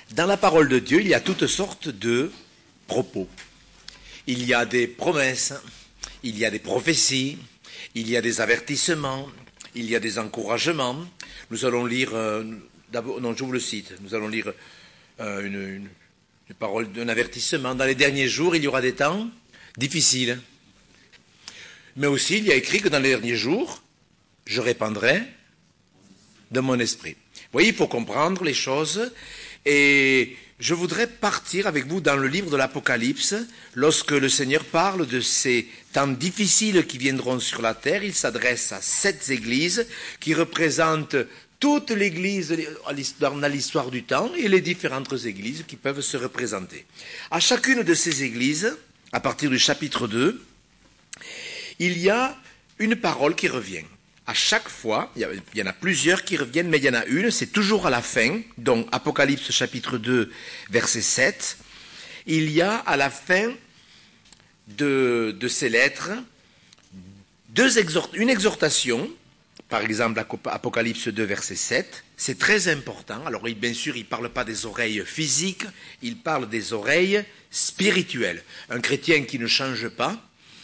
Dans la parole de Dieu, il y a toutes sortes de propos. Il y a des promesses, il y a des prophéties, il y a des avertissements, il y a des encouragements. Nous allons lire, je vous le cite, nous allons lire une parole d'un avertissement. Dans les derniers jours, il y aura des temps difficiles. Mais aussi, il y a écrit que dans les derniers jours, je répandrai de mon esprit. Vous voyez, il faut comprendre les choses. Et je voudrais partir avec vous dans le livre de l'Apocalypse. Lorsque le Seigneur parle de ces temps difficiles qui viendront sur la terre, il s'adresse à 7 églises qui représentent toute l'Église dans l'histoire du temps et les différentes églises qui peuvent se représenter. À chacune de ces églises, à partir du chapitre 2, il y a une parole qui revient. À chaque fois, il y en a plusieurs qui reviennent, mais il y en a une, c'est toujours à la fin, donc Apocalypse chapitre 2, verset 7, il y a à la fin de ces lettres une exhortation, par exemple Apocalypse 2, verset 7, c'est très important. Alors bien sûr, il ne parle pas des oreilles physiques, il parle des oreilles spirituelles. Un chrétien qui ne change pas,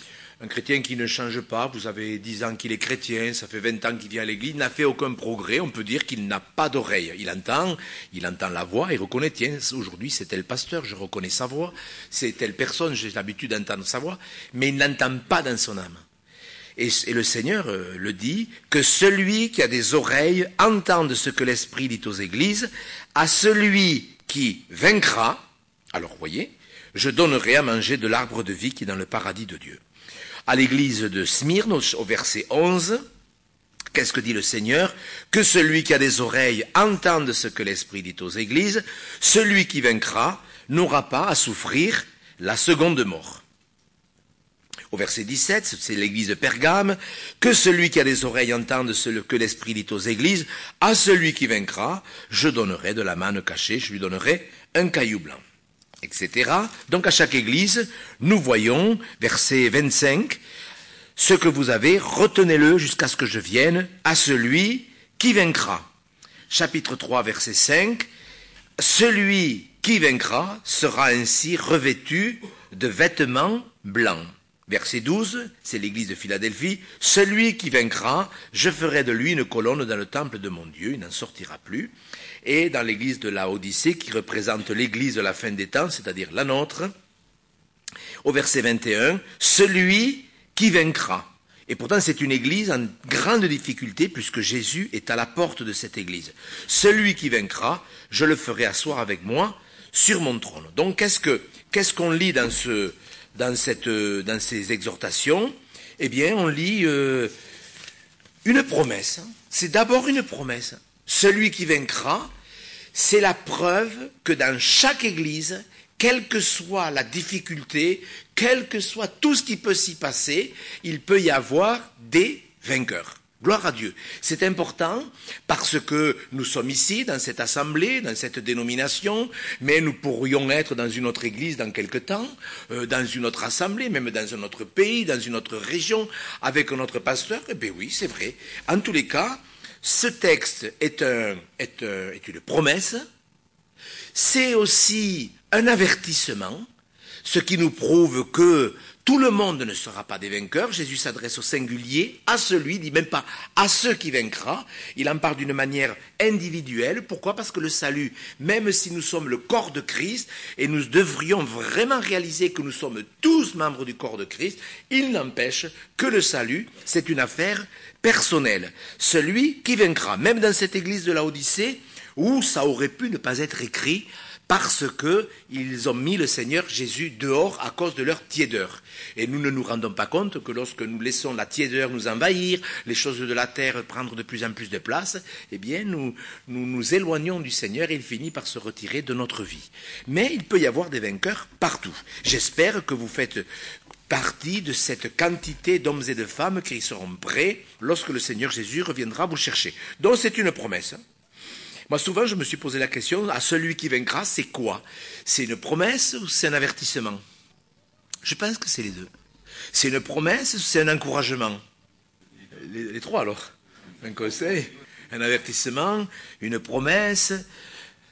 vous avez 10 ans qu'il est chrétien, ça fait 20 ans qu'il vient à l'église, il n'a fait aucun progrès, on peut dire qu'il n'a pas d'oreille. Il entend la voix, il reconnaît, tiens, aujourd'hui c'est tel pasteur, je reconnais sa voix, c'est telle personne, j'ai l'habitude d'entendre sa voix, mais il n'entend pas dans son âme. Et le Seigneur le dit, que celui qui a des oreilles entende ce que l'Esprit dit aux églises, à celui qui vaincra, alors voyez, je donnerai à manger de l'arbre de vie qui est dans le paradis de Dieu. À l'église de Smyrne, au verset 11, qu'est-ce que dit le Seigneur? Que celui qui a des oreilles entende ce que l'Esprit dit aux églises, celui qui vaincra n'aura pas à souffrir la seconde mort. Au verset 17, c'est l'église de Pergame, que celui qui a des oreilles entende ce que l'Esprit dit aux églises, à celui qui vaincra, je donnerai de la manne cachée, je lui donnerai un caillou blanc. Etc. Donc à chaque église, nous voyons, verset 25, ce que vous avez, retenez-le jusqu'à ce que je vienne, à celui qui vaincra. Chapitre 3, verset 5, celui qui vaincra sera ainsi revêtu de vêtements blancs. Verset 12, c'est l'église de Philadelphie, celui qui vaincra, je ferai de lui une colonne dans le temple de mon Dieu, il n'en sortira plus. Et dans l'église de Laodicée, qui représente l'église de la fin des temps, c'est-à-dire la nôtre, au verset 21, celui qui vaincra. Et pourtant, c'est une église en grande difficulté, puisque Jésus est à la porte de cette église. Celui qui vaincra, je le ferai asseoir avec moi sur mon trône. Donc, qu'est-ce qu'on lit dans ces exhortations? Eh bien, on lit une promesse. C'est d'abord une promesse. Celui qui vaincra, c'est la preuve que dans chaque église, quelle que soit la difficulté, quel que soit tout ce qui peut s'y passer, il peut y avoir des vainqueurs. Gloire à Dieu. C'est important parce que nous sommes ici, dans cette assemblée, dans cette dénomination, mais nous pourrions être dans une autre église dans quelque temps, dans une autre assemblée, même dans un autre pays, dans une autre région, avec un autre pasteur. Eh bien oui, c'est vrai. En tous les cas, ce texte est une promesse, c'est aussi un avertissement, ce qui nous prouve que tout le monde ne sera pas des vainqueurs. Jésus s'adresse au singulier, à celui, il dit même pas à ceux qui vaincra, il en parle d'une manière individuelle. Pourquoi? Parce que le salut, même si nous sommes le corps de Christ, et nous devrions vraiment réaliser que nous sommes tous membres du corps de Christ, il n'empêche que le salut, c'est une affaire personnelle. Celui qui vaincra, même dans cette église de Laodicée, où ça aurait pu ne pas être écrit, parce qu'ils ont mis le Seigneur Jésus dehors à cause de leur tiédeur. Et nous ne nous rendons pas compte que lorsque nous laissons la tiédeur nous envahir, les choses de la terre prendre de plus en plus de place, eh bien nous éloignons du Seigneur et il finit par se retirer de notre vie. Mais il peut y avoir des vainqueurs partout. J'espère que vous faites partie de cette quantité d'hommes et de femmes qui seront prêts lorsque le Seigneur Jésus reviendra vous chercher. Donc c'est une promesse. Moi, souvent, je me suis posé la question, à celui qui vaincra, c'est quoi? C'est une promesse ou c'est un avertissement? Je pense que c'est les deux. C'est une promesse ou c'est un encouragement? Les trois, alors. Un conseil, un avertissement, une promesse.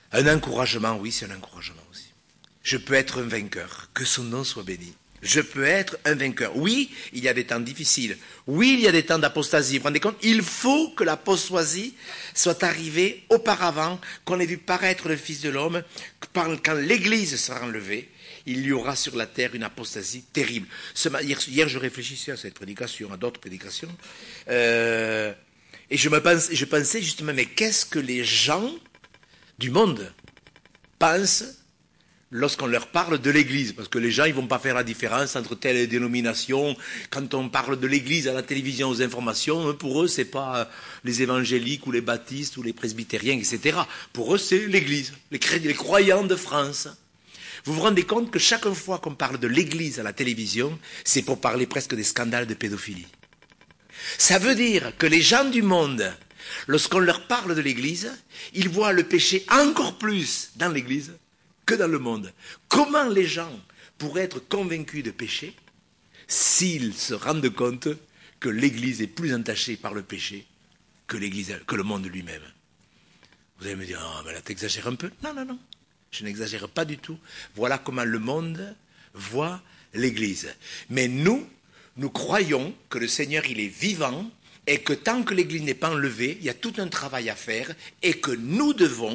Un encouragement, oui, c'est un encouragement aussi. Je peux être un vainqueur, que son nom soit béni. Je peux être un vainqueur. Oui, il y a des temps difficiles. Oui, il y a des temps d'apostasie. Vous vous rendez compte? Il faut que l'apostasie soit arrivée auparavant, qu'on ait vu paraître le Fils de l'homme. Quand l'Église sera enlevée, il y aura sur la terre une apostasie terrible. Hier, je réfléchissais à cette prédication, à d'autres prédications, et je pensais justement, mais qu'est-ce que les gens du monde pensent lorsqu'on leur parle de l'Église? Parce que les gens, ils vont pas faire la différence entre telle dénomination. Quand on parle de l'Église à la télévision, aux informations, pour eux, c'est pas les évangéliques ou les baptistes ou les presbytériens, etc. Pour eux, c'est l'Église, les croyants de France. Vous vous rendez compte que chaque fois qu'on parle de l'Église à la télévision, c'est pour parler presque des scandales de pédophilie. Ça veut dire que les gens du monde, lorsqu'on leur parle de l'Église, ils voient le péché encore plus dans l'Église que dans le monde. Comment les gens pourraient être convaincus de péché s'ils se rendent compte que l'Église est plus entachée par le péché que le monde lui-même? Vous allez me dire, oh, mais là t'exagères un peu. Non, non, non, je n'exagère pas du tout. Voilà comment le monde voit l'Église. Mais nous croyons que le Seigneur, il est vivant, et que tant que l'Église n'est pas enlevée, il y a tout un travail à faire, et que nous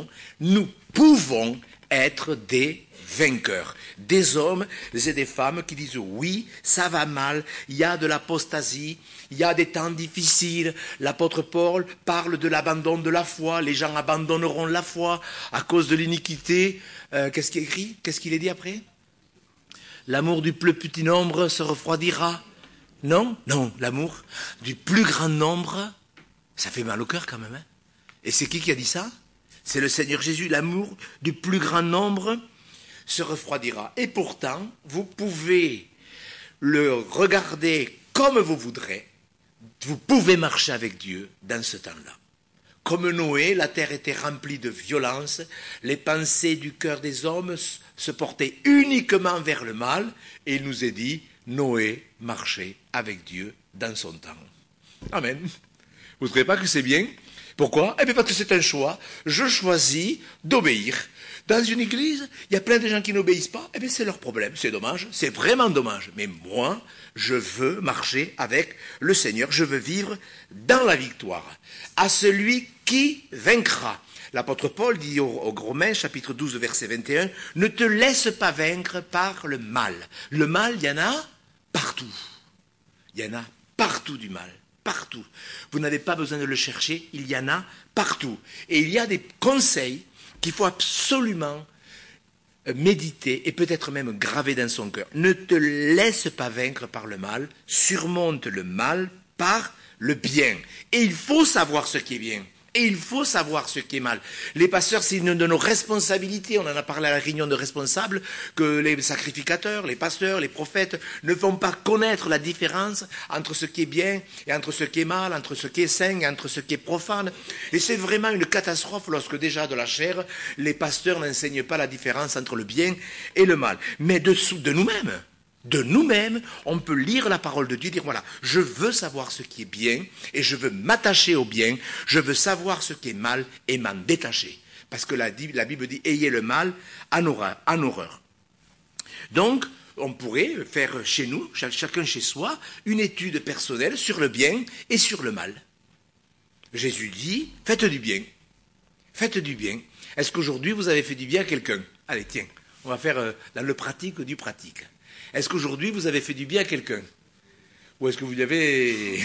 pouvons être des vainqueurs, des hommes et des femmes qui disent oui, ça va mal, il y a de l'apostasie, il y a des temps difficiles. L'apôtre Paul parle de l'abandon de la foi, les gens abandonneront la foi à cause de l'iniquité. Qu'est-ce qu'il écrit? Qu'est-ce qu'il est dit après? L'amour du plus petit nombre se refroidira. Non, non, l'amour du plus grand nombre, ça fait mal au cœur quand même. Hein. Et c'est qui a dit ça? C'est le Seigneur Jésus. L'amour du plus grand nombre se refroidira. Et pourtant, vous pouvez le regarder comme vous voudrez. Vous pouvez marcher avec Dieu dans ce temps-là. Comme Noé, la terre était remplie de violence. Les pensées du cœur des hommes se portaient uniquement vers le mal. Et il nous est dit, Noé marchait avec Dieu dans son temps. Amen. Vous ne trouvez pas que c'est bien? Pourquoi? Eh bien parce que c'est un choix. Je choisis d'obéir. Dans une église, il y a plein de gens qui n'obéissent pas. Eh bien c'est leur problème. C'est dommage. C'est vraiment dommage. Mais moi, je veux marcher avec le Seigneur. Je veux vivre dans la victoire. À celui qui vaincra. L'apôtre Paul dit aux Romains, chapitre 12, verset 21, « Ne te laisse pas vaincre par le mal. » Le mal, il y en a partout. Il y en a partout du mal. Partout. Vous n'avez pas besoin de le chercher, il y en a partout. Et il y a des conseils qu'il faut absolument méditer et peut-être même graver dans son cœur. Ne te laisse pas vaincre par le mal, surmonte le mal par le bien. Et il faut savoir ce qui est bien. Et il faut savoir ce qui est mal. Les pasteurs, c'est une de nos responsabilités. On en a parlé à la réunion de responsables, que les sacrificateurs, les pasteurs, les prophètes ne font pas connaître la différence entre ce qui est bien et entre ce qui est mal, entre ce qui est saint et entre ce qui est profane. Et c'est vraiment une catastrophe lorsque déjà de la chair, les pasteurs n'enseignent pas la différence entre le bien et le mal. Mais de nous-mêmes, on peut lire la parole de Dieu et dire, voilà, je veux savoir ce qui est bien et je veux m'attacher au bien, je veux savoir ce qui est mal et m'en détacher. Parce que la Bible dit, ayez le mal en horreur. Donc, on pourrait faire chez nous, chacun chez soi, une étude personnelle sur le bien et sur le mal. Jésus dit, faites du bien. Faites du bien. Est-ce qu'aujourd'hui vous avez fait du bien à quelqu'un? Allez, tiens, on va faire dans le pratique du pratique. Est-ce qu'aujourd'hui, vous avez fait du bien à quelqu'un? Ou est-ce que vous l'avez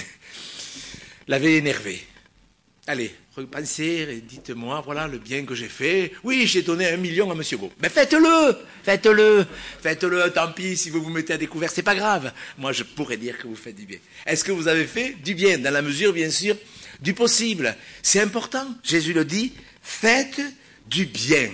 énervé? Allez, repensez et dites-moi, voilà le bien que j'ai fait. Oui, j'ai donné 1 million à M. Go. Mais faites-le, tant pis si vous vous mettez à découvert, c'est pas grave. Moi, je pourrais dire que vous faites du bien. Est-ce que vous avez fait du bien? Dans la mesure, bien sûr, du possible. C'est important. Jésus le dit, faites du bien.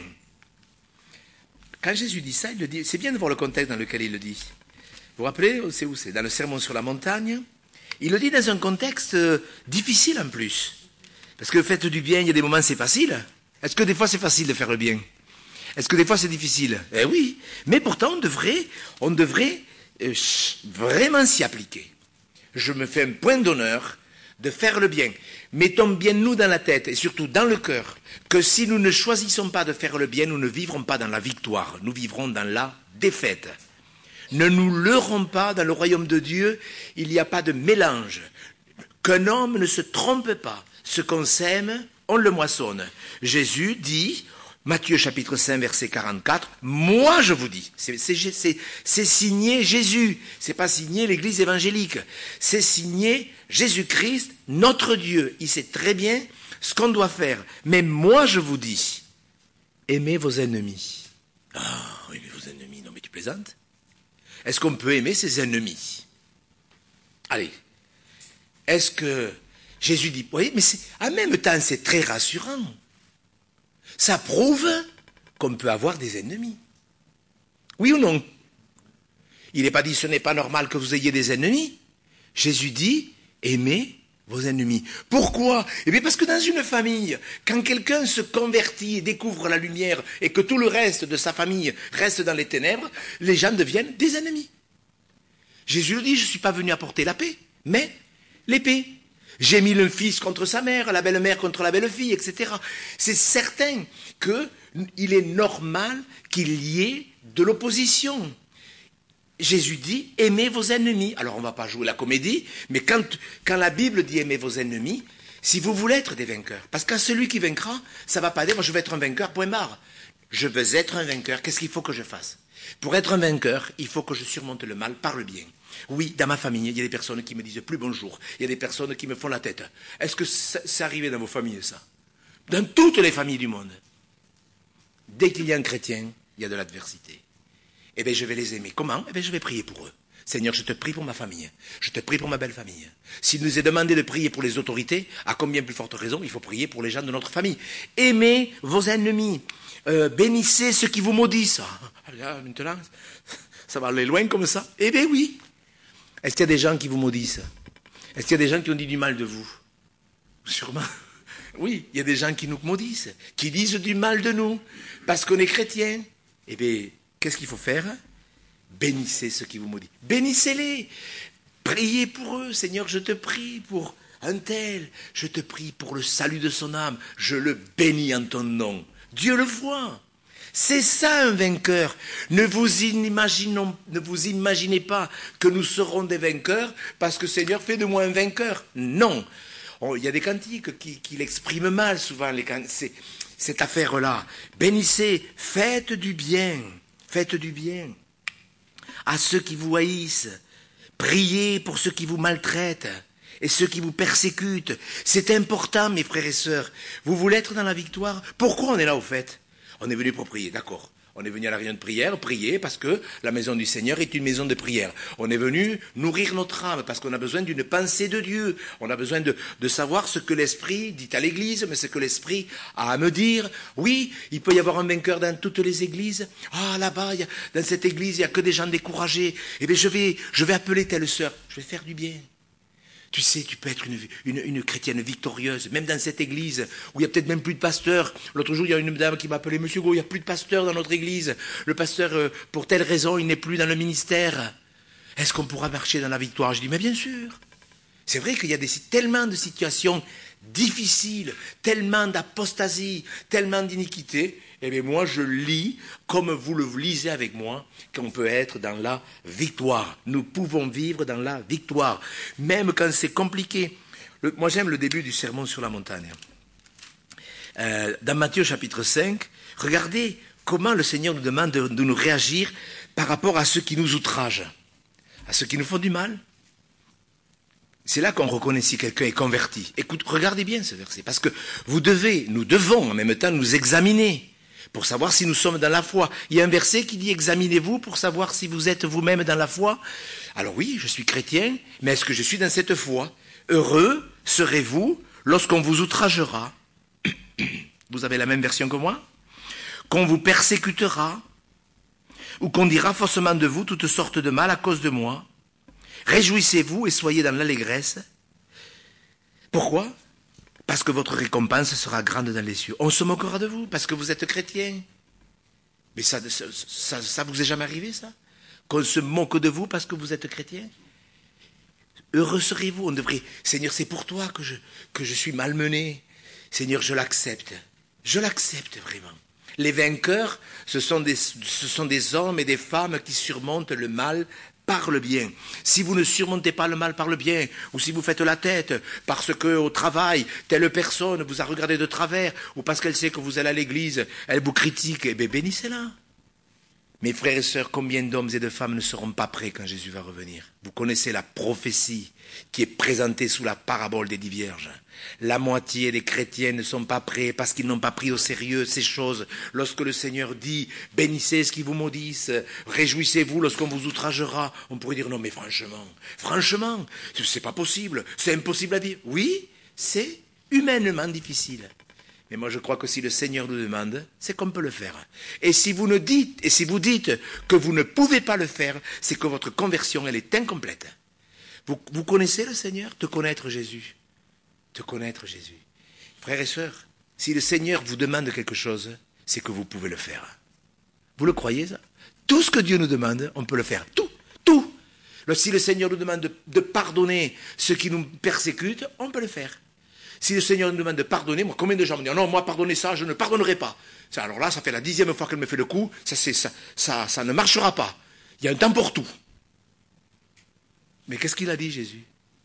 Quand Jésus dit ça, il le dit, c'est bien de voir le contexte dans lequel il le dit. Vous vous rappelez, c'est où c'est? Dans le Sermon sur la montagne. Il le dit dans un contexte difficile en plus. Parce que faites du bien, il y a des moments c'est facile. Est-ce que des fois c'est facile de faire le bien? Est-ce que des fois c'est difficile? Eh oui. Mais pourtant on devrait vraiment s'y appliquer. Je me fais un point d'honneur de faire le bien. Mettons bien nous dans la tête et surtout dans le cœur que si nous ne choisissons pas de faire le bien, nous ne vivrons pas dans la victoire, nous vivrons dans la défaite. Ne nous leurrons pas, dans le royaume de Dieu, il n'y a pas de mélange. Qu'un homme ne se trompe pas. Ce qu'on sème, on le moissonne. Jésus dit, Matthieu chapitre 5 verset 44, moi je vous dis, c'est signé Jésus, c'est pas signé l'église évangélique, c'est signé Jésus-Christ, notre Dieu. Il sait très bien ce qu'on doit faire. Mais moi je vous dis, aimez vos ennemis. Ah, aimez vos ennemis, non mais tu plaisantes? Est-ce qu'on peut aimer ses ennemis? Allez, est-ce que Jésus dit, oui, mais en même temps c'est très rassurant. Ça prouve qu'on peut avoir des ennemis. Oui ou non? Il n'est pas dit, ce n'est pas normal que vous ayez des ennemis. Jésus dit, aimez vos ennemis. Pourquoi? Eh bien parce que dans une famille, quand quelqu'un se convertit et découvre la lumière et que tout le reste de sa famille reste dans les ténèbres, les gens deviennent des ennemis. Jésus le dit, je ne suis pas venu apporter la paix, mais l'épée. J'ai mis le fils contre sa mère, la belle-mère contre la belle-fille, etc. C'est certain qu'il est normal qu'il y ait de l'opposition. Jésus dit, aimez vos ennemis. Alors on ne va pas jouer la comédie, mais quand la Bible dit aimez vos ennemis, si vous voulez être des vainqueurs, parce qu'à celui qui vaincra, ça ne va pas dire, moi je veux être un vainqueur, point barre. Je veux être un vainqueur, qu'est-ce qu'il faut que je fasse? Pour être un vainqueur, il faut que je surmonte le mal par le bien. Oui, dans ma famille, il y a des personnes qui me disent plus bonjour. Il y a des personnes qui me font la tête. Est-ce que c'est arrivé dans vos familles, ça? Dans toutes les familles du monde. Dès qu'il y a un chrétien, il y a de l'adversité. Eh bien, je vais les aimer. Comment? Eh bien, je vais prier pour eux. Seigneur, je te prie pour ma famille. Je te prie pour ma belle famille. S'il nous est demandé de prier pour les autorités, à combien plus forte raison, il faut prier pour les gens de notre famille. Aimez vos ennemis. Bénissez ceux qui vous maudissent. Ah, là, maintenant, ça va aller loin comme ça. Eh bien, oui. Est-ce qu'il y a des gens qui vous maudissent? Est-ce qu'il y a des gens qui ont dit du mal de vous? Sûrement. Oui, il y a des gens qui nous maudissent, qui disent du mal de nous, parce qu'on est chrétien. Eh bien, qu'est-ce qu'il faut faire? Bénissez ceux qui vous maudissent. Bénissez-les. Priez pour eux. Seigneur, je te prie pour un tel. Je te prie pour le salut de son âme. Je le bénis en ton nom. Dieu le voit. C'est ça un vainqueur. Ne vous imaginez pas que nous serons des vainqueurs parce que Seigneur fait de moi un vainqueur. Non. Il y a des cantiques qui l'expriment mal souvent, cette affaire-là. Bénissez, faites du bien. Faites du bien à ceux qui vous haïssent. Priez pour ceux qui vous maltraitent et ceux qui vous persécutent. C'est important, mes frères et sœurs. Vous voulez être dans la victoire? Pourquoi on est là au fait? On est venu pour prier, d'accord. On est venu à la réunion de prière, prier, parce que la maison du Seigneur est une maison de prière. On est venu nourrir notre âme, parce qu'on a besoin d'une pensée de Dieu. On a besoin de savoir ce que l'Esprit dit à l'Église, mais ce que l'Esprit a à me dire. Oui, il peut y avoir un vainqueur dans toutes les églises. Ah, là-bas, dans cette église, il n'y a que des gens découragés. Eh bien, je vais appeler telle sœur. Je vais faire du bien. Tu sais, tu peux être une chrétienne victorieuse, même dans cette église, où il n'y a peut-être même plus de pasteur. L'autre jour, il y a une dame qui m'a appelé, Monsieur Gau, il n'y a plus de pasteur dans notre église. Le pasteur, pour telle raison, il n'est plus dans le ministère. Est-ce qu'on pourra marcher dans la victoire? Je dis, mais bien sûr. C'est vrai qu'il y a tellement de situations difficiles, tellement d'apostasie, tellement d'iniquité. Eh bien, moi, je lis, comme vous le lisez avec moi, qu'on peut être dans la victoire. Nous pouvons vivre dans la victoire, même quand c'est compliqué. Moi, j'aime le début du sermon sur la montagne. Dans Matthieu chapitre 5, regardez comment le Seigneur nous demande de nous réagir par rapport à ceux qui nous outragent, à ceux qui nous font du mal. C'est là qu'on reconnaît si quelqu'un est converti. Écoute, regardez bien ce verset, parce que nous devons en même temps nous examiner pour savoir si nous sommes dans la foi. Il y a un verset qui dit « Examinez-vous pour savoir si vous êtes vous-même dans la foi ». Alors oui, je suis chrétien, mais est-ce que je suis dans cette foi? Heureux serez-vous lorsqu'on vous outragera. Vous avez la même version que moi? Qu'on vous persécutera, ou qu'on dira faussement de vous toutes sortes de mal à cause de moi. Réjouissez-vous et soyez dans l'allégresse. Pourquoi? Parce que votre récompense sera grande dans les cieux. On se moquera de vous parce que vous êtes chrétien. Mais ça vous est jamais arrivé, ça? Qu'on se moque de vous parce que vous êtes chrétien? Heureux serez-vous. On devrait, Seigneur, c'est pour toi que je suis malmené. Seigneur, je l'accepte. Je l'accepte vraiment. Les vainqueurs, ce sont des hommes et des femmes qui surmontent le mal par le bien. Si vous ne surmontez pas le mal par le bien, ou si vous faites la tête parce que au travail, telle personne vous a regardé de travers, ou parce qu'elle sait que vous allez à l'église, elle vous critique, eh bien bénissez-la. Mes frères et sœurs, combien d'hommes et de femmes ne seront pas prêts quand Jésus va revenir? Vous connaissez la prophétie qui est présentée sous la parabole des 10 vierges. La moitié des chrétiens ne sont pas prêts parce qu'ils n'ont pas pris au sérieux ces choses. Lorsque le Seigneur dit « Bénissez ce qui vous maudissent, réjouissez-vous lorsqu'on vous outragera », on pourrait dire « Non mais franchement, c'est pas possible, c'est impossible à dire. » Oui, c'est humainement difficile. Mais moi je crois que si le Seigneur nous demande, c'est qu'on peut le faire. Et si vous dites que vous ne pouvez pas le faire, c'est que votre conversion elle est incomplète. Vous connaissez le Seigneur? Te connaître Jésus. Te connaître Jésus. Frères et sœurs, si le Seigneur vous demande quelque chose, c'est que vous pouvez le faire. Vous le croyez ça? Tout ce que Dieu nous demande, on peut le faire. Tout. Si le Seigneur nous demande de pardonner ceux qui nous persécutent, on peut le faire. Si le Seigneur nous demande de pardonner, moi, combien de gens me disent « Non, moi, pardonner ça, je ne pardonnerai pas. » Alors là, ça fait la 10e fois qu'elle me fait le coup, ça ne marchera pas. Il y a un temps pour tout. Mais qu'est-ce qu'il a dit, Jésus?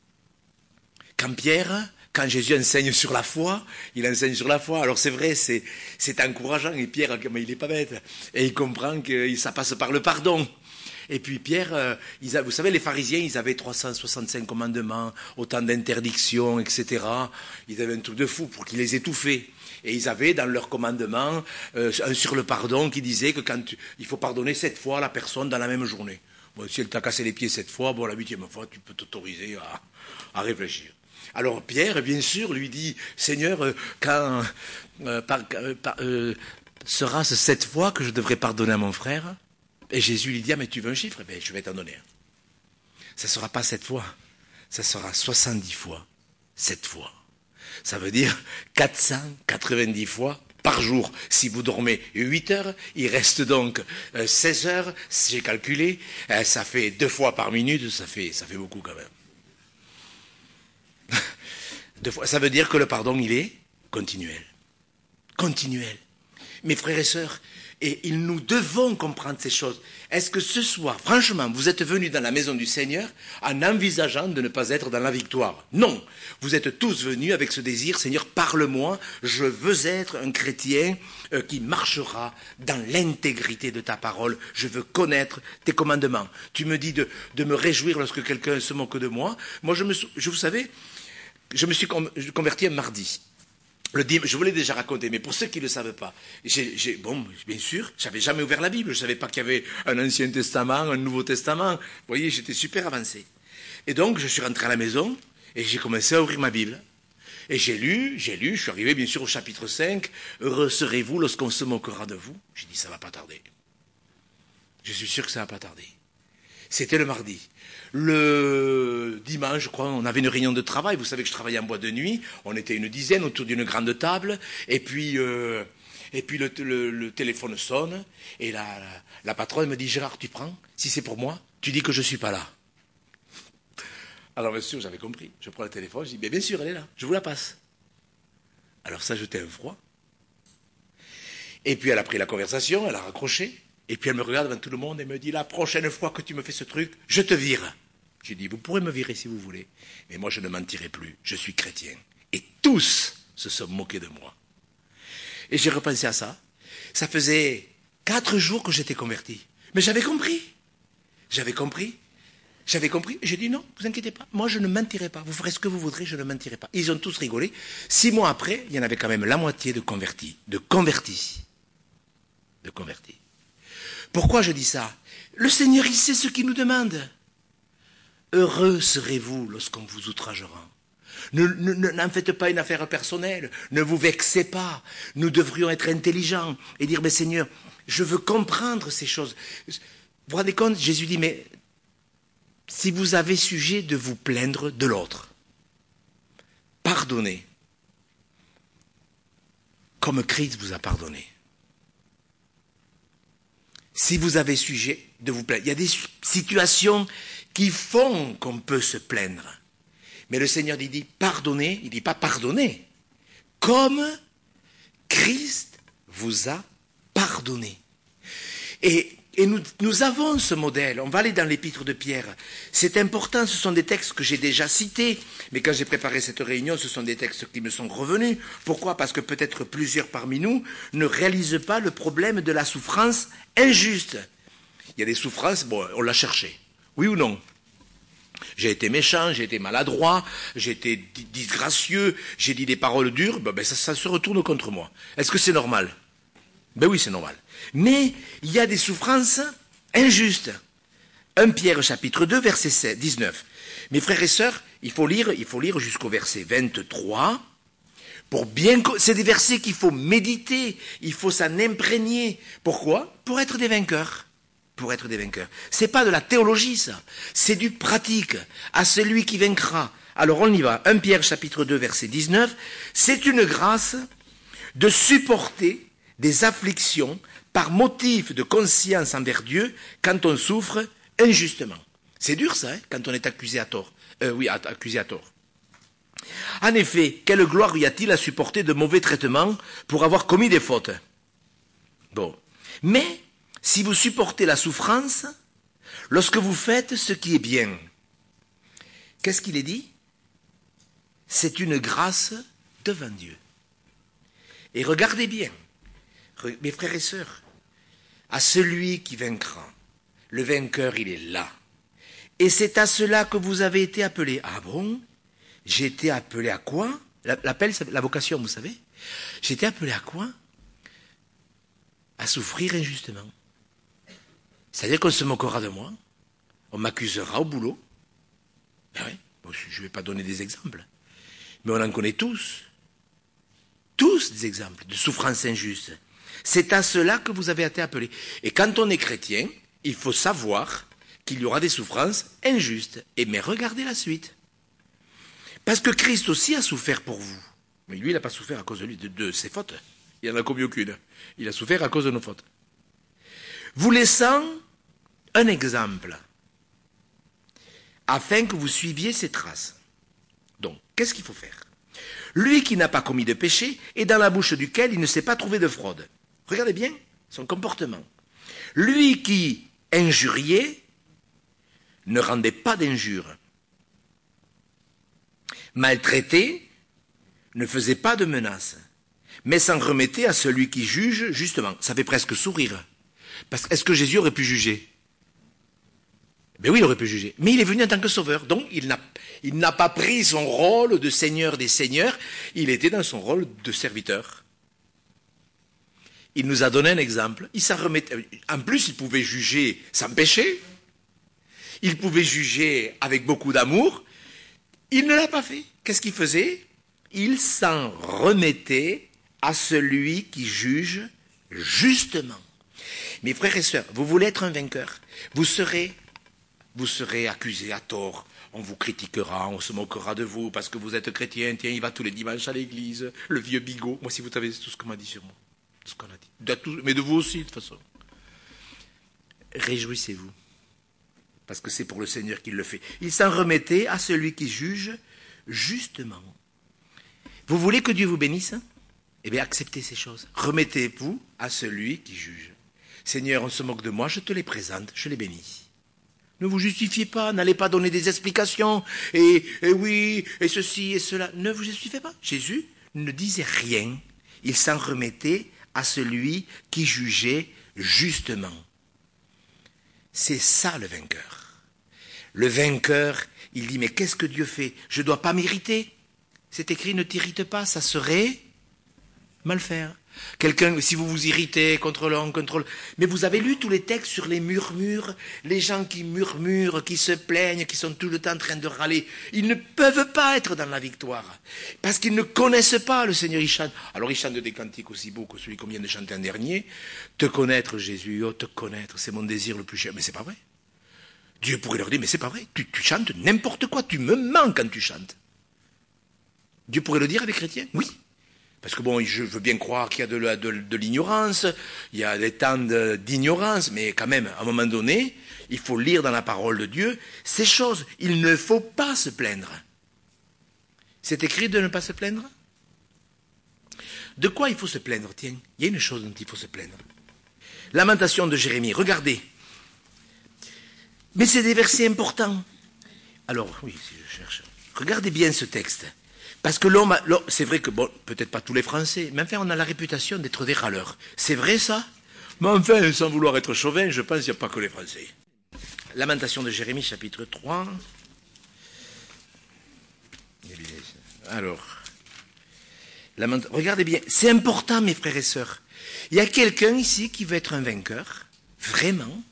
Quand Jésus enseigne sur la foi, il enseigne sur la foi. Alors c'est vrai, c'est encourageant. Et Pierre, il n'est pas bête. Et il comprend que ça passe par le pardon. Et puis Pierre, vous savez, les pharisiens, ils avaient 365 commandements, autant d'interdictions, etc. Ils avaient un truc de fou pour qu'ils les étouffaient. Et ils avaient dans leurs commandements un sur le pardon qui disait que il faut pardonner 7 fois à la personne dans la même journée. Bon, si elle t'a cassé les pieds 7 fois, bon, la 8e fois, tu peux t'autoriser à réfléchir. Alors Pierre, bien sûr, lui dit, Seigneur, quand sera-ce 7 fois que je devrais pardonner à mon frère? Et Jésus lui dit, ah, mais tu veux un chiffre? Ben, je vais t'en donner un. Ça ne sera pas 7 fois, ça sera 70 fois 7 fois. Ça veut dire 490 fois par jour. Si vous dormez 8 heures, il reste donc 16 heures, j'ai calculé, ça fait 2 fois par minute, ça fait beaucoup quand même. 2 fois, ça veut dire que le pardon, il est continuel. Continuel. Mes frères et sœurs, et nous devons comprendre ces choses. Est-ce que ce soir, franchement, vous êtes venus dans la maison du Seigneur en envisageant de ne pas être dans la victoire? Non. Vous êtes tous venus avec ce désir, Seigneur, parle-moi, je veux être un chrétien qui marchera dans l'intégrité de ta parole. Je veux connaître tes commandements. Tu me dis de me réjouir lorsque quelqu'un se moque de moi. Moi, vous savez, je me suis converti un mardi. Je vous l'ai déjà raconté, mais pour ceux qui ne le savent pas, bien sûr, j'avais jamais ouvert la Bible, je ne savais pas qu'il y avait un Ancien Testament, un Nouveau Testament. Vous voyez, j'étais super avancé. Et donc, je suis rentré à la maison et j'ai commencé à ouvrir ma Bible. Et j'ai lu, je suis arrivé bien sûr au chapitre 5, « Heureux serez-vous lorsqu'on se moquera de vous ?» J'ai dit, ça ne va pas tarder. Je suis sûr que ça ne va pas tarder. C'était le mardi. Le dimanche, je crois, on avait une réunion de travail. Vous savez que je travaillais en boîte de nuit. On était une dizaine autour d'une grande table. Et puis le téléphone sonne. Et la patronne me dit, Gérard, tu prends? Si c'est pour moi, tu dis que je ne suis pas là. Alors bien sûr, j'avais compris. Je prends le téléphone, je dis, bien sûr, elle est là. Je vous la passe. Alors ça, j'étais un froid. Et puis elle a pris la conversation, elle a raccroché. Et puis elle me regarde devant tout le monde et me dit, la prochaine fois que tu me fais ce truc, je te vire. J'ai dit, vous pourrez me virer si vous voulez, mais moi je ne mentirai plus, je suis chrétien. Et tous se sont moqués de moi. Et j'ai repensé à ça. Ça faisait 4 jours que j'étais converti. Mais j'avais compris. J'ai dit, non, vous inquiétez pas, moi je ne mentirai pas. Vous ferez ce que vous voudrez, je ne mentirai pas. Ils ont tous rigolé. 6 mois après, il y en avait quand même la moitié de convertis. De convertis. Pourquoi je dis ça? Le Seigneur, il sait ce qu'il nous demande. Heureux serez-vous lorsqu'on vous outragera. N'en faites pas une affaire personnelle. Ne vous vexez pas. Nous devrions être intelligents et dire, mais Seigneur, je veux comprendre ces choses. Vous vous rendez compte? Jésus dit, mais si vous avez sujet de vous plaindre de l'autre, pardonnez, comme Christ vous a pardonné. Si vous avez sujet de vous plaindre, il y a des situations qui font qu'on peut se plaindre. Mais le Seigneur dit pardonnez, il ne dit pas pardonnez, comme Christ vous a pardonné. Et nous avons ce modèle. On va aller dans l'épître de Pierre. C'est important, ce sont des textes que j'ai déjà cités, mais quand j'ai préparé cette réunion, ce sont des textes qui me sont revenus. Pourquoi ? Parce que peut-être plusieurs parmi nous ne réalisent pas le problème de la souffrance injuste. Il y a des souffrances, bon, on l'a cherché. Oui ou non ? J'ai été méchant, j'ai été maladroit, j'ai été disgracieux, j'ai dit des paroles dures, ça se retourne contre moi. Est-ce que c'est normal ? Ben oui, c'est normal. Mais il y a des souffrances injustes. 1 Pierre chapitre 2, verset 19. Mes frères et sœurs, il faut lire jusqu'au verset 23. C'est des versets qu'il faut méditer, il faut s'en imprégner. Pourquoi ? Pour être des vainqueurs. Pour être des vainqueurs. C'est pas de la théologie, ça. C'est du pratique. À celui qui vaincra. Alors on y va. 1 Pierre chapitre 2, verset 19. C'est une grâce de supporter des afflictions par motif de conscience envers Dieu quand on souffre injustement. C'est dur ça, quand on est accusé à tort. Accusé à tort. En effet, quelle gloire y a-t-il à supporter de mauvais traitements pour avoir commis des fautes ? Bon. Mais, si vous supportez la souffrance, lorsque vous faites ce qui est bien, qu'est-ce qu'il est dit ? C'est une grâce devant Dieu. Et regardez bien, mes frères et sœurs, à celui qui vaincra, le vainqueur, il est là. Et c'est à cela que vous avez été appelés. Ah bon ? J'ai été appelé à quoi ? L'appel, c'est la vocation, vous savez. J'ai été appelé à quoi ? À souffrir injustement. C'est-à-dire qu'on se moquera de moi, on m'accusera au boulot. Ben oui, bon, je ne vais pas donner des exemples, mais on en connaît tous. Tous des exemples de souffrance injuste. C'est à cela que vous avez été appelés. Et quand on est chrétien, il faut savoir qu'il y aura des souffrances injustes. Mais regardez la suite. Parce que Christ aussi a souffert pour vous. Mais lui, il n'a pas souffert à cause de ses fautes. Il n'en a commis aucune. Il a souffert à cause de nos fautes. Vous laissant un exemple, afin que vous suiviez ses traces. Donc, qu'est-ce qu'il faut faire ? Lui qui n'a pas commis de péché, et dans la bouche duquel il ne s'est pas trouvé de fraude. Regardez bien son comportement. Lui qui injuriait, ne rendait pas d'injure. Maltraité, ne faisait pas de menaces, mais s'en remettait à celui qui juge justement. Ça fait presque sourire. Parce que est-ce que Jésus aurait pu juger ? Ben oui, il aurait pu juger. Mais il est venu en tant que sauveur. Donc, il n'a pas pris son rôle de Seigneur des Seigneurs. Il était dans son rôle de serviteur. Il nous a donné un exemple. Il s'en remettait. En plus, il pouvait juger sans péché. Il pouvait juger avec beaucoup d'amour. Il ne l'a pas fait. Qu'est-ce qu'il faisait ? Il s'en remettait à celui qui juge justement. Mes frères et sœurs, vous voulez être un vainqueur, vous serez accusé à tort, on vous critiquera, on se moquera de vous parce que vous êtes chrétien, tiens, il va tous les dimanches à l'église, le vieux bigot. Moi, si vous savez tout ce qu'on m'a dit sur moi, tout ce qu'on a dit, mais de vous aussi, de toute façon. Réjouissez-vous, parce que c'est pour le Seigneur qu'il le fait. Il s'en remettait à celui qui juge justement. Vous voulez que Dieu vous bénisse ? Eh bien, acceptez ces choses. Remettez-vous à celui qui juge. Seigneur, on se moque de moi, je te les présente, je les bénis. Ne vous justifiez pas, n'allez pas donner des explications, et oui, et ceci et cela. Ne vous justifiez pas. Jésus ne disait rien. Il s'en remettait à celui qui jugeait justement. C'est ça le vainqueur. Le vainqueur, il dit, mais qu'est-ce que Dieu fait ? Je ne dois pas m'irriter. C'est écrit, ne t'irrite pas, ça serait mal faire. Quelqu'un, si vous vous irritez contre l'un, mais vous avez lu tous les textes sur les murmures, les gens qui murmurent, qui se plaignent, qui sont tout le temps en train de râler. Ils ne peuvent pas être dans la victoire, parce qu'ils ne connaissent pas le Seigneur. Ils chantent. Alors ils chantent des cantiques aussi beaux que celui qu'on vient de chanter un dernier. Te connaître, Jésus, oh te connaître, c'est mon désir le plus cher. Mais c'est pas vrai. Dieu pourrait leur dire, mais c'est pas vrai. Tu chantes n'importe quoi, tu me mens quand tu chantes. Dieu pourrait le dire à des chrétiens ? Oui. Parce que bon, je veux bien croire qu'il y a de l'ignorance, il y a des temps d'ignorance, mais quand même, à un moment donné, il faut lire dans la parole de Dieu ces choses. Il ne faut pas se plaindre. C'est écrit de ne pas se plaindre? De quoi il faut se plaindre? Tiens, il y a une chose dont il faut se plaindre. Lamentation de Jérémie, regardez. Mais c'est des versets importants. Alors, oui, si je cherche. Regardez bien ce texte. Parce que l'homme, c'est vrai que, bon, peut-être pas tous les Français, mais enfin, on a la réputation d'être des râleurs. C'est vrai, ça? Mais enfin, sans vouloir être chauvin, je pense qu'il n'y a pas que les Français. Lamentation de Jérémie, chapitre 3. Alors, regardez bien, c'est important, mes frères et sœurs. Il y a quelqu'un ici qui veut être un vainqueur, vraiment.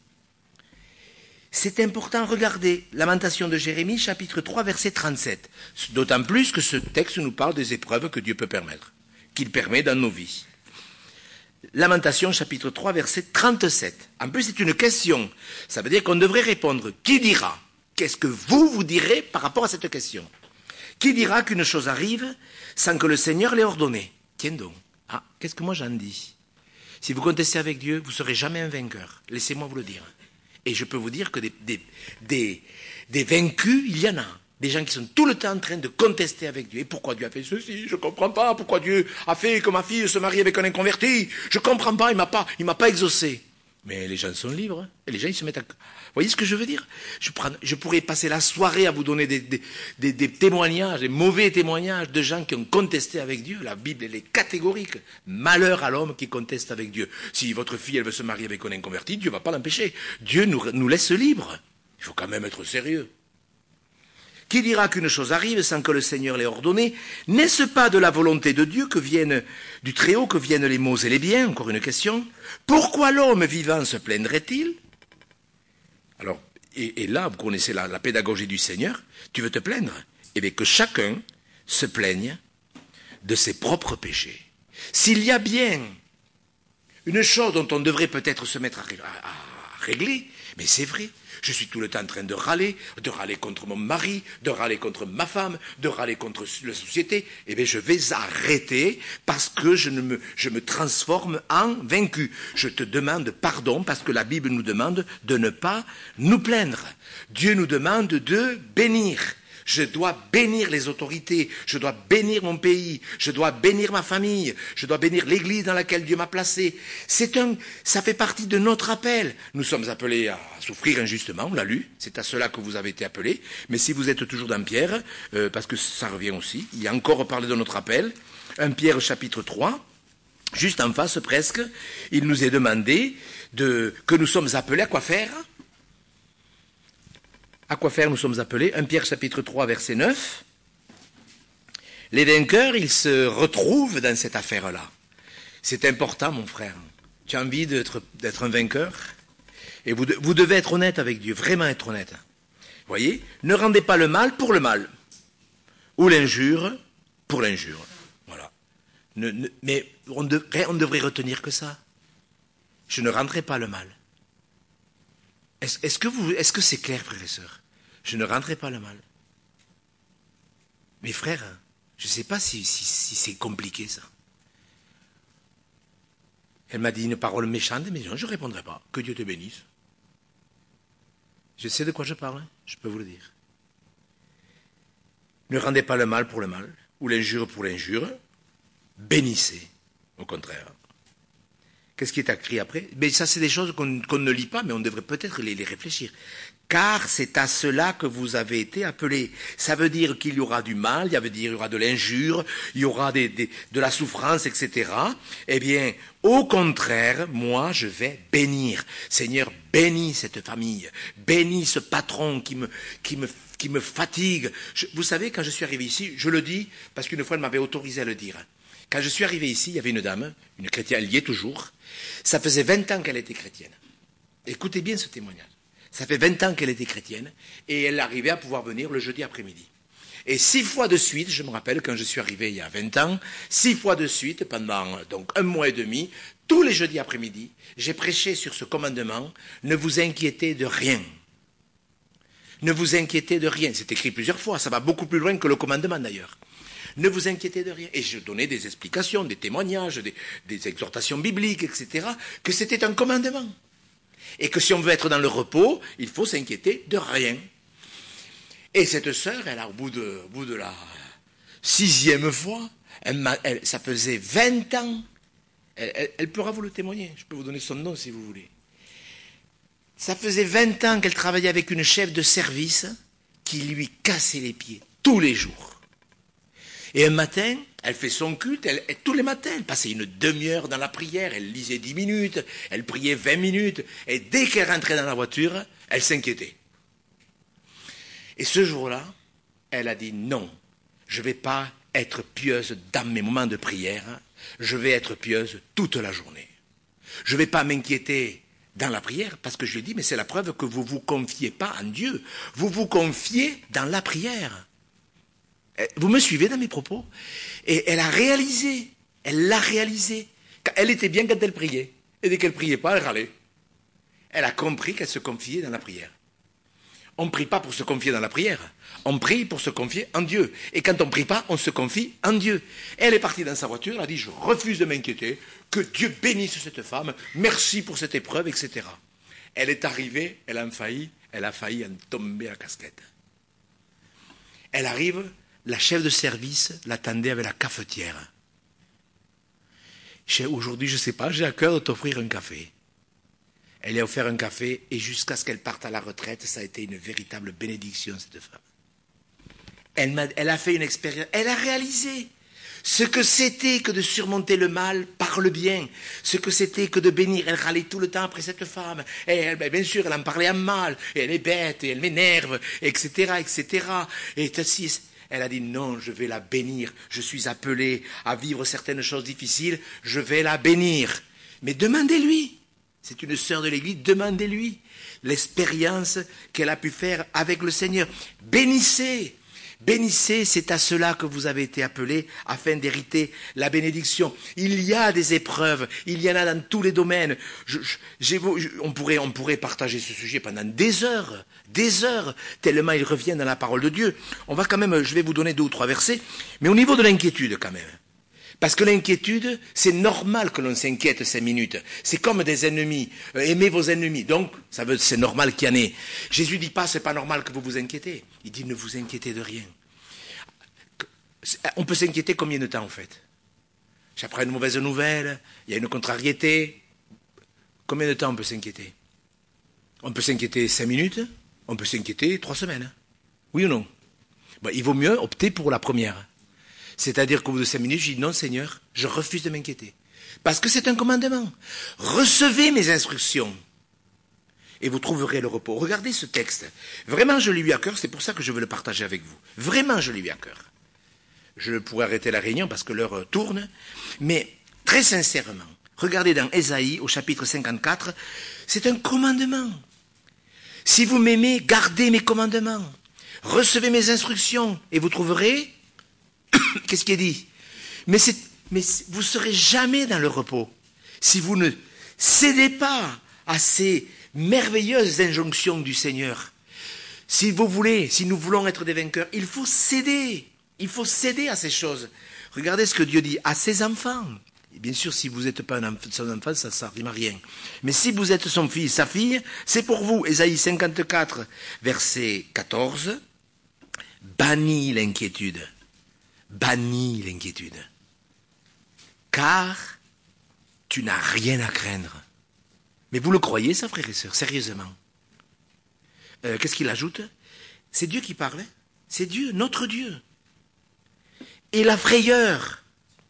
C'est important, regardez, Lamentation de Jérémie, chapitre 3, verset 37. D'autant plus que ce texte nous parle des épreuves que Dieu peut permettre, qu'il permet dans nos vies. Lamentation, chapitre 3, verset 37. En plus, c'est une question. Ça veut dire qu'on devrait répondre. Qui dira? Qu'est-ce que vous direz par rapport à cette question? Qui dira qu'une chose arrive sans que le Seigneur l'ait ordonné? Tiens donc. Ah, qu'est-ce que moi j'en dis? Si vous contestez avec Dieu, vous ne serez jamais un vainqueur. Laissez-moi vous le dire. Et je peux vous dire que des vaincus, il y en a. Des gens qui sont tout le temps en train de contester avec Dieu. Et pourquoi Dieu a fait ceci? Je ne comprends pas. Pourquoi Dieu a fait que ma fille se marie avec un inconverti? Je ne comprends pas, il m'a pas exaucé. Mais les gens sont libres. Et les gens, ils se mettent à... Vous voyez ce que je veux dire? Je pourrais passer la soirée à vous donner des témoignages, des mauvais témoignages de gens qui ont contesté avec Dieu. La Bible, elle est catégorique. Malheur à l'homme qui conteste avec Dieu. Si votre fille, elle veut se marier avec un inconverti, Dieu ne va pas l'empêcher. Dieu nous laisse libres. Il faut quand même être sérieux. Qui dira qu'une chose arrive sans que le Seigneur l'ait ordonné? N'est-ce pas de la volonté de Dieu que viennent, du Très-Haut, que viennent les maux et les biens? Encore une question. Pourquoi l'homme vivant se plaindrait-il? Alors, et là, vous connaissez la pédagogie du Seigneur. Tu veux te plaindre? Eh bien, que chacun se plaigne de ses propres péchés. S'il y a bien une chose dont on devrait peut-être se mettre à régler, mais c'est vrai. Je suis tout le temps en train de râler contre mon mari, de râler contre ma femme, de râler contre la société. Eh bien, je vais arrêter parce que je me transforme en vaincu. Je te demande pardon parce que la Bible nous demande de ne pas nous plaindre. Dieu nous demande de bénir. Je dois bénir les autorités, je dois bénir mon pays, je dois bénir ma famille, je dois bénir l'église dans laquelle Dieu m'a placé. Ça fait partie de notre appel. Nous sommes appelés à souffrir injustement, on l'a lu, c'est à cela que vous avez été appelés. Mais si vous êtes toujours dans Pierre, parce que ça revient aussi, il y a encore parlé de notre appel, 1 Pierre chapitre 3, juste en face presque, il nous est demandé que nous sommes appelés à quoi faire? À quoi faire nous sommes appelés? 1 Pierre chapitre 3 verset 9. Les vainqueurs, ils se retrouvent dans cette affaire-là. C'est important, mon frère. Tu as envie d'être un vainqueur? Et vous devez être honnête avec Dieu, vraiment être honnête. Vous voyez? Ne rendez pas le mal pour le mal. Ou l'injure pour l'injure. Voilà. Mais on devrait retenir que ça. Je ne rendrai pas le mal. Est-ce que c'est clair, frères et sœurs? Je ne rendrai pas le mal. Mes frères, je ne sais pas si c'est compliqué, ça. Elle m'a dit une parole méchante, mais non, je ne répondrai pas. Que Dieu te bénisse. Je sais de quoi je parle, je peux vous le dire. Ne rendez pas le mal pour le mal, ou l'injure pour l'injure. Bénissez, au contraire. Qu'est-ce qui est écrit après? Mais ça, c'est des choses qu'on ne lit pas, mais on devrait peut-être les réfléchir. Car c'est à cela que vous avez été appelés. Ça veut dire qu'il y aura du mal, ça veut dire qu'il y aura de l'injure, il y aura de la souffrance, etc. Eh bien, au contraire, moi, je vais bénir. Seigneur, bénis cette famille, bénis ce patron qui me fatigue. Vous savez, quand je suis arrivé ici, je le dis, parce qu'une fois, elle m'avait autorisé à le dire. Quand je suis arrivé ici, il y avait une dame, une chrétienne, elle y est toujours. Ça faisait 20 ans qu'elle était chrétienne. Écoutez bien ce témoignage. Ça fait 20 ans qu'elle était chrétienne et elle arrivait à pouvoir venir le jeudi après-midi. Et 6 fois de suite, je me rappelle quand je suis arrivé il y a 20 ans, 6 fois de suite, pendant donc 1 mois et demi, tous les jeudis après-midi, j'ai prêché sur ce commandement, ne vous inquiétez de rien. Ne vous inquiétez de rien. C'est écrit plusieurs fois, ça va beaucoup plus loin que le commandement d'ailleurs. Ne vous inquiétez de rien. Et je donnais des explications, des témoignages, des exhortations bibliques, etc., que c'était un commandement. Et que si on veut être dans le repos, il faut s'inquiéter de rien. Et cette sœur, au bout de la 6e fois, ça faisait 20 ans, elle pourra vous le témoigner, je peux vous donner son nom si vous voulez. Ça faisait 20 ans qu'elle travaillait avec une chef de service qui lui cassait les pieds tous les jours. Et un matin, elle fait son culte, tous les matins, elle passait une demi-heure dans la prière, elle lisait 10 minutes, elle priait 20 minutes, et dès qu'elle rentrait dans la voiture, elle s'inquiétait. Et ce jour-là, elle a dit non, je ne vais pas être pieuse dans mes moments de prière, je vais être pieuse toute la journée. Je ne vais pas m'inquiéter dans la prière, parce que je lui ai dit, mais c'est la preuve que vous ne vous confiez pas en Dieu, vous vous confiez dans la prière. Vous me suivez dans mes propos? Et elle l'a réalisé. Elle était bien quand elle priait. Et dès qu'elle ne priait pas, elle râlait. Elle a compris qu'elle se confiait dans la prière. On ne prie pas pour se confier dans la prière. On prie pour se confier en Dieu. Et quand on ne prie pas, on se confie en Dieu. Elle est partie dans sa voiture, elle a dit, je refuse de m'inquiéter, que Dieu bénisse cette femme, merci pour cette épreuve, etc. Elle est arrivée, elle a failli en tomber à la casquette. Elle arrive, la chef de service l'attendait avec la cafetière. Aujourd'hui, je ne sais pas, j'ai à cœur de t'offrir un café. Elle lui a offert un café et jusqu'à ce qu'elle parte à la retraite, ça a été une véritable bénédiction, cette femme. Elle a fait une expérience, elle a réalisé ce que c'était que de surmonter le mal par le bien, ce que c'était que de bénir. Elle râlait tout le temps après cette femme. Et elle, bien sûr, elle en parlait en mal, et elle est bête, et elle m'énerve, etc., etc. Et elle a dit non, je vais la bénir. Je suis appelé à vivre certaines choses difficiles, je vais la bénir. Mais demandez-lui. C'est une sœur de l'Église, demandez-lui l'expérience qu'elle a pu faire avec le Seigneur. Bénissez, c'est à cela que vous avez été appelés afin d'hériter la bénédiction. Il y a des épreuves, il y en a dans tous les domaines. On pourrait partager ce sujet pendant des heures, tellement il revient dans la parole de Dieu. Je vais vous donner 2 ou 3 versets, mais au niveau de l'inquiétude quand même. Parce que l'inquiétude, c'est normal que l'on s'inquiète 5 minutes. C'est comme des ennemis. Aimez vos ennemis. Donc, c'est normal qu'il y en ait. Jésus ne dit pas, c'est pas normal que vous vous inquiétez. Il dit, ne vous inquiétez de rien. On peut s'inquiéter combien de temps, en fait? J'apprends une mauvaise nouvelle, il y a une contrariété. Combien de temps on peut s'inquiéter? On peut s'inquiéter 5 minutes, on peut s'inquiéter 3 semaines. Oui ou non? Il vaut mieux opter pour la première. C'est-à-dire qu'au bout de 5 minutes, je dis non Seigneur, je refuse de m'inquiéter. Parce que c'est un commandement. Recevez mes instructions et vous trouverez le repos. Regardez ce texte. Vraiment, je l'ai eu à cœur, c'est pour ça que je veux le partager avec vous. Vraiment, je l'ai eu à cœur. Je pourrais arrêter la réunion parce que l'heure tourne, mais très sincèrement, regardez dans Ésaïe au chapitre 54, c'est un commandement. Si vous m'aimez, gardez mes commandements. Recevez mes instructions et vous trouverez... Qu'est-ce qui est dit? Mais vous ne serez jamais dans le repos si vous ne cédez pas à ces merveilleuses injonctions du Seigneur. Si nous voulons être des vainqueurs, il faut céder. Il faut céder à ces choses. Regardez ce que Dieu dit à ses enfants. Et bien sûr, si vous n'êtes pas son enfant, ça ne rime à rien. Mais si vous êtes son fils, sa fille, c'est pour vous. Ésaïe 54, verset 14. Bannis l'inquiétude. Bannis l'inquiétude, car tu n'as rien à craindre. Mais vous le croyez, ça, frères et sœurs, sérieusement? Qu'est-ce qu'il ajoute? C'est Dieu qui parle, c'est Dieu, notre Dieu. Et la frayeur,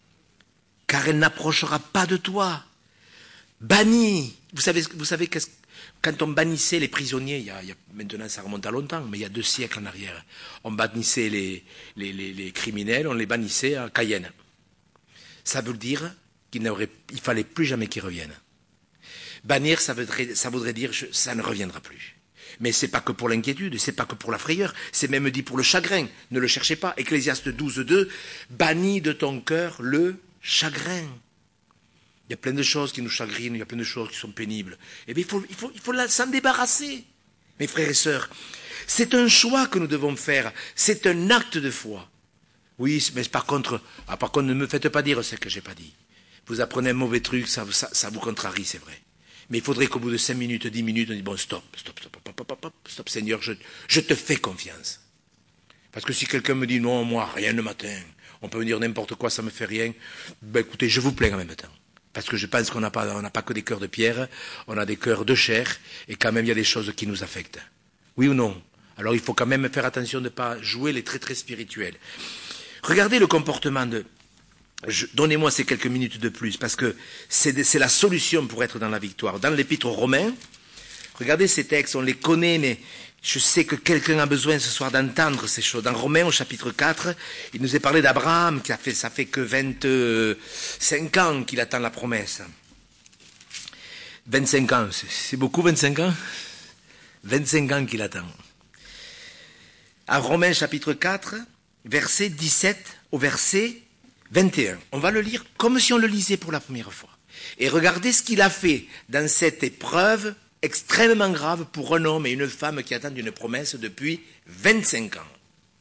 car elle n'approchera pas de toi. Bannis. Vous savez quand on bannissait les prisonniers, maintenant ça remonte à longtemps, mais il y a 2 siècles en arrière, on bannissait les criminels, on les bannissait à Cayenne. Ça veut dire qu'il ne fallait plus jamais qu'ils reviennent. Bannir, ça voudrait dire ça ne reviendra plus. Mais c'est pas que pour l'inquiétude, c'est pas que pour la frayeur, c'est même dit pour le chagrin. Ne le cherchez pas. Ecclésiaste 12:2, bannis de ton cœur le chagrin. Il y a plein de choses qui nous chagrinent, il y a plein de choses qui sont pénibles. Eh bien, il faut s'en débarrasser. Mes frères et sœurs, c'est un choix que nous devons faire, c'est un acte de foi. Oui, mais par contre, ne me faites pas dire ce que j'ai pas dit. Vous apprenez un mauvais truc, ça vous contrarie, c'est vrai. Mais il faudrait qu'au bout de 5 minutes, 10 minutes, on dise, bon, stop, Seigneur, je te fais confiance. Parce que si quelqu'un me dit, non, moi, rien le matin, on peut me dire n'importe quoi, ça me fait rien, ben écoutez, je vous plains en même temps. Parce que je pense qu'on n'a pas que des cœurs de pierre, on a des cœurs de chair, et quand même il y a des choses qui nous affectent. Oui ou non? Alors il faut quand même faire attention de ne pas jouer les traits très spirituels. Regardez le comportement de... Donnez-moi ces quelques minutes de plus, parce que c'est la solution pour être dans la victoire. Dans l'épître aux Romains, regardez ces textes, on les connaît, mais je sais que quelqu'un a besoin ce soir d'entendre ces choses. Dans Romains, au chapitre 4, il nous est parlé d'Abraham, ça fait que 25 ans qu'il attend la promesse. 25 ans, c'est beaucoup 25 ans? 25 ans qu'il attend. À Romains, chapitre 4, verset 17 au verset 21. On va le lire comme si on le lisait pour la première fois. Et regardez ce qu'il a fait dans cette épreuve extrêmement grave pour un homme et une femme qui attendent une promesse depuis 25 ans.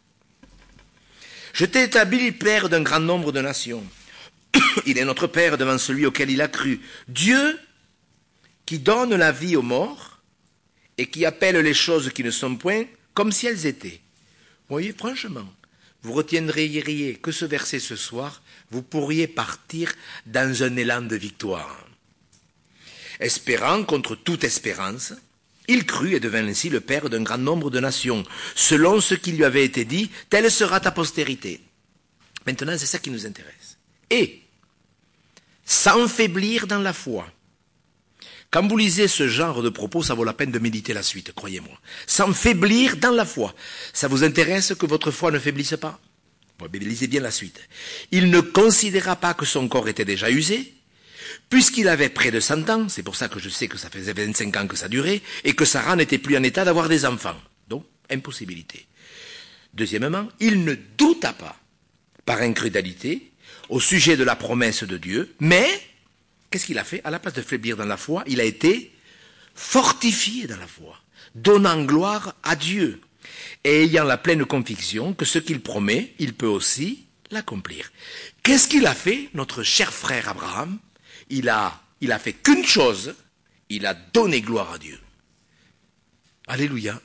Je t'ai établi père d'un grand nombre de nations. Il est notre père devant celui auquel il a cru. Dieu qui donne la vie aux morts et qui appelle les choses qui ne sont point comme si elles étaient. Vous voyez, franchement, vous retiendriez que ce verset ce soir, vous pourriez partir dans un élan de victoire. Espérant contre toute espérance, il crut et devint ainsi le père d'un grand nombre de nations, selon ce qui lui avait été dit, telle sera ta postérité. Maintenant, c'est ça qui nous intéresse. Et, sans faiblir dans la foi, quand vous lisez ce genre de propos, ça vaut la peine de méditer la suite, croyez-moi. Sans faiblir dans la foi. Ça vous intéresse que votre foi ne faiblisse pas? Bon, mais lisez bien la suite. Il ne considéra pas que son corps était déjà usé, puisqu'il avait près de 100 ans, c'est pour ça que je sais que ça faisait 25 ans que ça durait, et que Sarah n'était plus en état d'avoir des enfants. Donc, impossibilité. Deuxièmement, il ne douta pas, par incrédulité, au sujet de la promesse de Dieu, mais... qu'est-ce qu'il a fait? À la place de faiblir dans la foi, il a été fortifié dans la foi, donnant gloire à Dieu, et ayant la pleine conviction que ce qu'il promet, il peut aussi l'accomplir. Qu'est-ce qu'il a fait, notre cher frère Abraham? Il a fait qu'une chose, il a donné gloire à Dieu. Alléluia.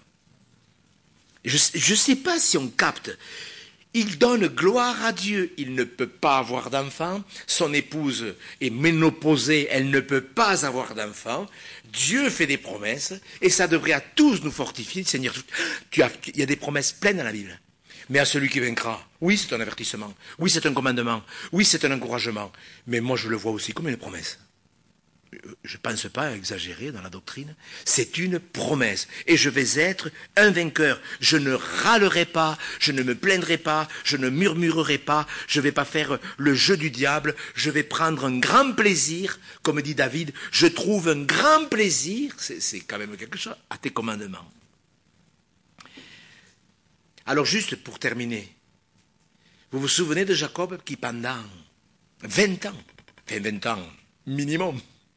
Je ne sais pas si on capte. Il donne gloire à Dieu. Il ne peut pas avoir d'enfant. Son épouse est ménopausée. Elle ne peut pas avoir d'enfant. Dieu fait des promesses. Et ça devrait à tous nous fortifier. Seigneur, il y a des promesses pleines dans la Bible. Mais à celui qui vaincra, oui, c'est un avertissement. Oui, c'est un commandement. Oui, c'est un encouragement. Mais moi, je le vois aussi comme une promesse. Je ne pense pas exagérer dans la doctrine, c'est une promesse. Et je vais être un vainqueur. Je ne râlerai pas, je ne me plaindrai pas, je ne murmurerai pas, je ne vais pas faire le jeu du diable, je vais prendre un grand plaisir, comme dit David, je trouve un grand plaisir, c'est quand même quelque chose, à tes commandements. Alors juste pour terminer, vous vous souvenez de Jacob qui pendant 20 ans minimum,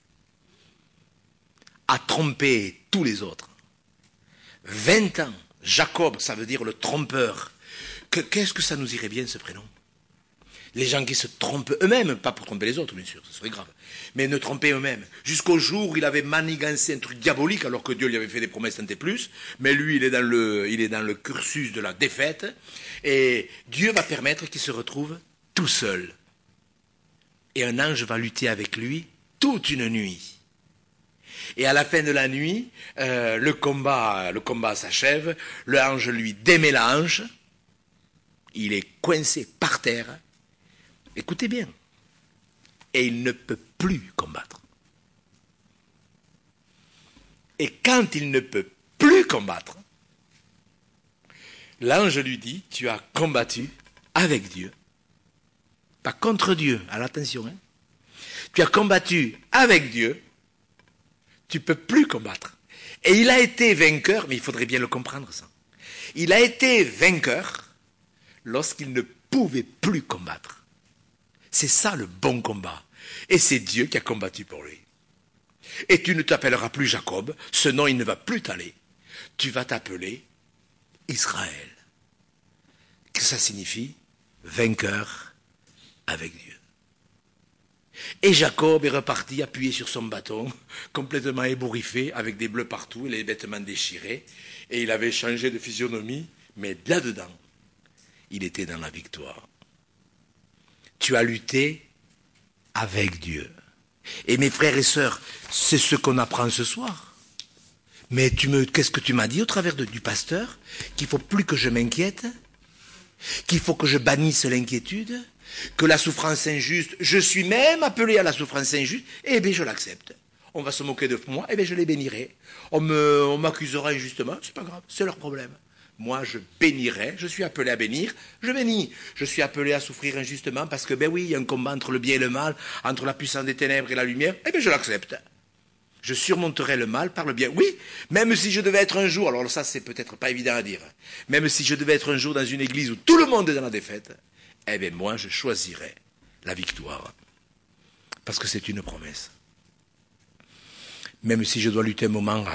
a trompé tous les autres. 20 ans. Jacob, ça veut dire le trompeur. Qu'est-ce que ça nous irait bien, ce prénom? Les gens qui se trompent eux-mêmes, pas pour tromper les autres, bien sûr, ce serait grave, mais ne tromper eux-mêmes. Jusqu'au jour où il avait manigancé un truc diabolique, alors que Dieu lui avait fait des promesses tant et plus, mais lui, il est dans le cursus de la défaite, et Dieu va permettre qu'il se retrouve tout seul. Et un ange va lutter avec lui toute une nuit. Et à la fin de la nuit, le combat s'achève, l'ange lui démet la hanche, il est coincé par terre, écoutez bien, et il ne peut plus combattre. Et quand il ne peut plus combattre, l'ange lui dit, tu as combattu avec Dieu, pas contre Dieu, attention, hein. Tu as combattu avec Dieu, tu ne peux plus combattre. Et il a été vainqueur, mais il faudrait bien le comprendre ça. Il a été vainqueur lorsqu'il ne pouvait plus combattre. C'est ça le bon combat. Et c'est Dieu qui a combattu pour lui. Et tu ne t'appelleras plus Jacob, ce nom il ne va plus t'aller. Tu vas t'appeler Israël. Que ça signifie vainqueur avec Dieu. Et Jacob est reparti appuyé sur son bâton, complètement ébouriffé, avec des bleus partout et les vêtements déchirés. Et il avait changé de physionomie, mais là-dedans, il était dans la victoire. Tu as lutté avec Dieu. Et mes frères et sœurs, c'est ce qu'on apprend ce soir. Mais qu'est-ce que tu m'as dit au travers du pasteur? Qu'il ne faut plus que je m'inquiète? Qu'il faut que je bannisse l'inquiétude? Que la souffrance injuste, je suis même appelé à la souffrance injuste, eh bien je l'accepte. On va se moquer de moi, eh bien je les bénirai. On m'accusera injustement, c'est pas grave, c'est leur problème. Moi je bénirai, je suis appelé à bénir, je bénis. Je suis appelé à souffrir injustement parce que, ben oui, il y a un combat entre le bien et le mal, entre la puissance des ténèbres et la lumière, eh bien je l'accepte. Je surmonterai le mal par le bien. Oui, même si je devais être un jour, alors ça c'est peut-être pas évident à dire, même si je devais être un jour dans une église où tout le monde est dans la défaite, eh bien moi je choisirai la victoire. Parce que c'est une promesse. Même si je dois lutter un moment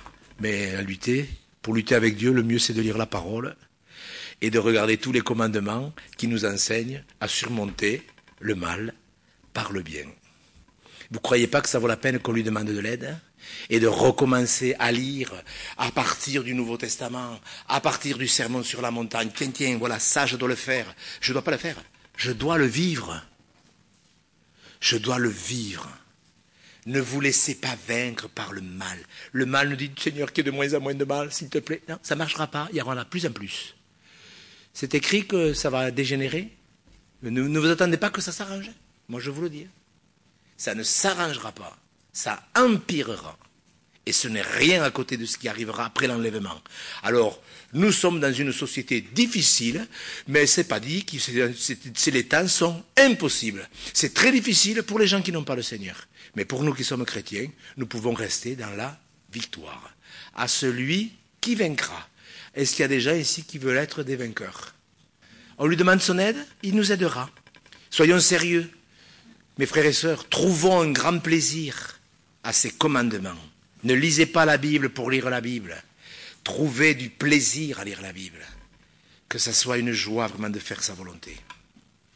pour lutter avec Dieu, le mieux c'est de lire la parole et de regarder tous les commandements qui nous enseignent à surmonter le mal par le bien. Vous ne croyez pas que ça vaut la peine qu'on lui demande de l'aide et de recommencer à lire à partir du Nouveau Testament, à partir du Sermon sur la montagne. Tiens, voilà, ça je dois le faire. Je ne dois pas le faire, je dois le vivre. Je dois le vivre. Ne vous laissez pas vaincre par le mal. Le mal nous dit, Seigneur, qu'il y ait de moins en moins de mal, s'il te plaît. Non, ça ne marchera pas, il y en aura de plus en plus. C'est écrit que ça va dégénérer. Ne vous attendez pas que ça s'arrange. Moi je vous le dis. Ça ne s'arrangera pas, ça empirera. Et ce n'est rien à côté de ce qui arrivera après l'enlèvement. Alors, nous sommes dans une société difficile, mais ce n'est pas dit que les temps sont impossibles. C'est très difficile pour les gens qui n'ont pas le Seigneur. Mais pour nous qui sommes chrétiens, nous pouvons rester dans la victoire. À celui qui vaincra. Est-ce qu'il y a des gens ici qui veulent être des vainqueurs? On lui demande son aide, il nous aidera. Soyons sérieux. Mes frères et sœurs, trouvons un grand plaisir à ces commandements. Ne lisez pas la Bible pour lire la Bible. Trouvez du plaisir à lire la Bible. Que ça soit une joie vraiment de faire sa volonté.